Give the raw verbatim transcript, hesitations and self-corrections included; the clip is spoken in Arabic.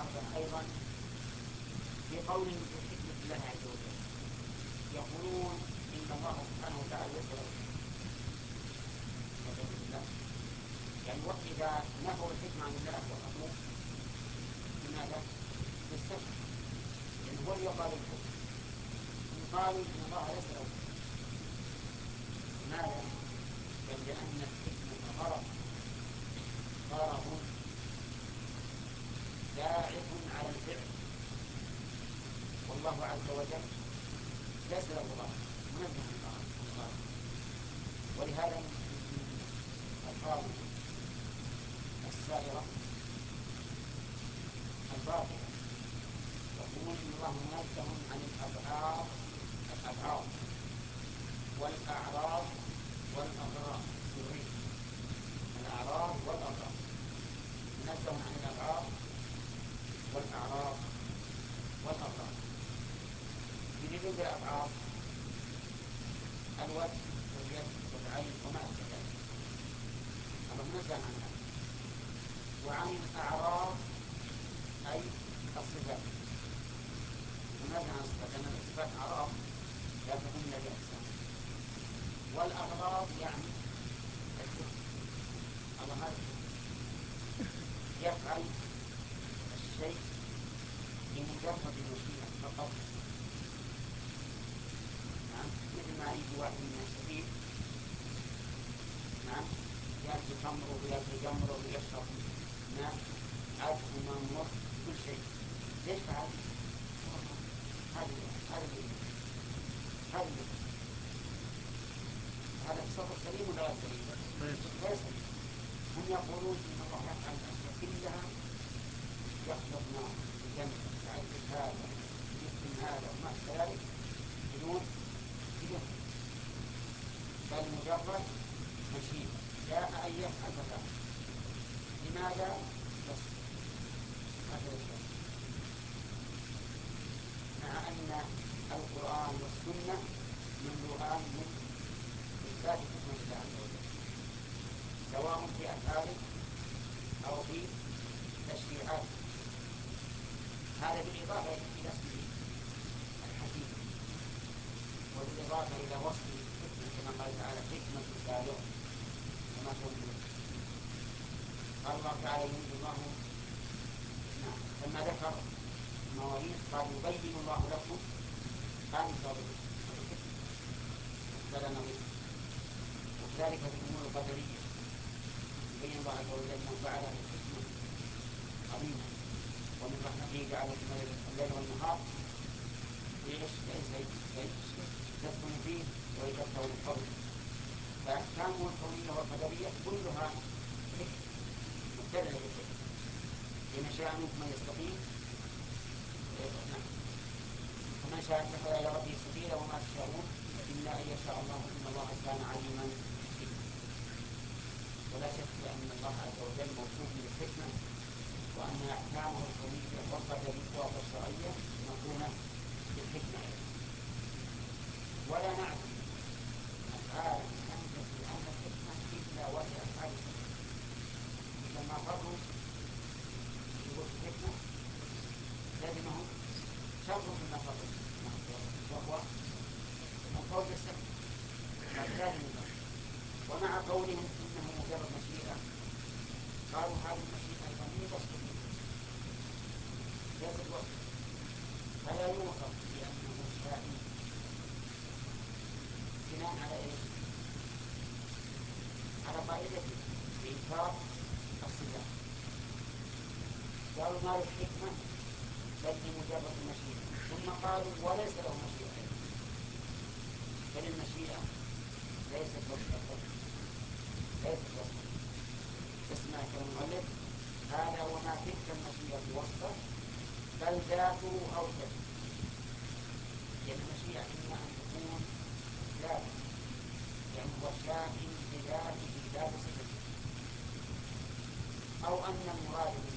وضحها أيضا في قولهم في حكمة الله عز وجل. يقولون إن الله سبحانه وتعالى ليس له حكمة، يعني وإذا نفوا الحكمة عن الله وأمروا لماذا؟ للسحر، لأن هو اللي يقال الحكم. إن قالوا إن الله ليس له حكمة، لماذا؟ بل لأن الحكمة غرض غرض باعث على الفعل، والله عز وجل ليس له غرض، منزه عن الغرض. ولهذا من ألفاظ السائرة الباطلة يقول إن الله منزه عن الأبعار الأبعار والأعراض والأغراض السرية. الأعراض والأغراض، منزه عن الأبعار والأعراض والأغراض. يريدون بالأبعار الوجه واليد والعين وما أشبه ذلك، الله منزه عنها. وعن الأعراض أي الصفات، منزه عن الصفات، لأن الصفات أعراض لا تكون إلا بأجسام. والأغراض يعني الحكم، الله ما يفعل الشيء بمجرد المشيئة فقط. نعم، مثل ما يجي واحد من السبيل، نعم، يأتي خمره ويأتي جمره ويشرب ماء عاد ومنمر كل شيء. ليش فعل؟ هذا هذا هذا هذا تصرف سليم ولا غير سليم؟ غير سليم. هم يقولون إن الله يفعل الأشياء كلها، يخلق نار وجنة ويعذب هذا ويسلم هذا وما كذلك بدون بدون بل مجرد مشيئة، جاء أن يفعل ففعل. لماذا؟ بس هكذا الشيء. مع أن القرآن والسنة مملوءان من إثبات حكمة الله عز وجل، سواء في أفعاله أو في تشريعاته. هذا بالإضافة إلى اسمه الحكيم، وبالإضافة إلى وصفه الحكمة كما قال تعالى حكمة بالغ وما تنبغ. قال الله تعالى يريد الله، نعم، لما ذكر المواعيد قال يبين الله لكم أن تضلوا، هذا حكمة ولا نظير. وكذلك في الأمور القدرية يبين الله عز وجل أنه فعلها بحكمة عظيمة. ومن رحمته جعل لكم الليل والنهار ليش؟ لكي تسكن فيه ولتبتغوا من فضله. فأحكامه الكونية والقدرية كلها حكمة مبتدئة بالحكمة. لمن شاء منكم من يستقيم، ومن شاء اتخذ إلى ربه سبيلا وما تشاءون إلا أن يشاء الله إن الله كان عليما حكيما. ولا شك أن الله عز وجل موصوف بالحكمة، وأن أحكامه الكونية والقدرية والشرعية مكونة بالحكمة أيضا. ولا نعلم أفعالا تنتفي عن الحكمة إلا وهي أفعال الشرع. إذا ما فروا يقول الحكمة لازمه شرط مما فروا وهو القول بالسمع، هذا لازم الله. ومع قولهم إنه مجرد مشيئة، قالوا هذه المشيئة أيضا هي تصدق ليست وصفا، فلا يوصف بأنه شائع بناء على إيش؟ على قاعدته بإنكار الصفات. قالوا ما له حكمة بل لمجرد المشيئة، ثم قالوا وليس له مشيئة أيضا، بل المشيئة ليست وصفا، ليست وصفا. اسمع كلام المؤلف: هذا وما تلك المشيئة وصفا بل ذاته أوجب. لأن المشيئة إما أن تكون ذاته، يعني هو شاء بذاته لا بصفته، أو أن المراد